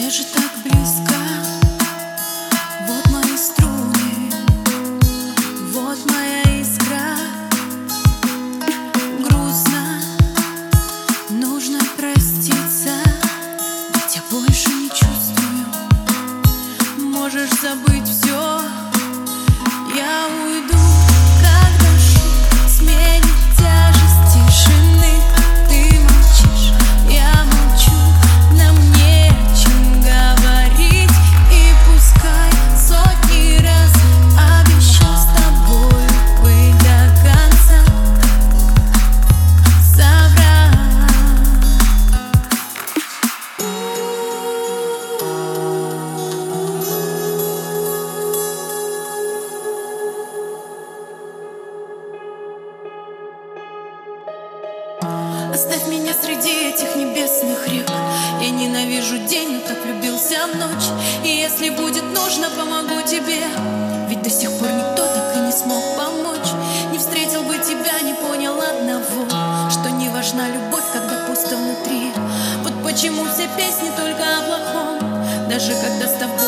Мне же так близко. Вот мои струны, вот моя искра. Грустно, нужно проститься, ведь я больше не чувствую. Можешь забыть все, я уйду, когда шум сменит тяжесть тишины. Ты молчишь, я молчу, нам не о чем говорить. И пускай сотни раз обещал с тобой быть до конца, соврал. Оставь меня среди этих небесных рек. Я ненавижу день, но так влюбился в ночь. И если будет нужно, помогу тебе, ведь до сих пор никто так и не смог помочь. Не встретил бы тебя, не понял одного, что не важна любовь, когда пусто внутри. Вот почему все песни только о плохом, даже когда с тобой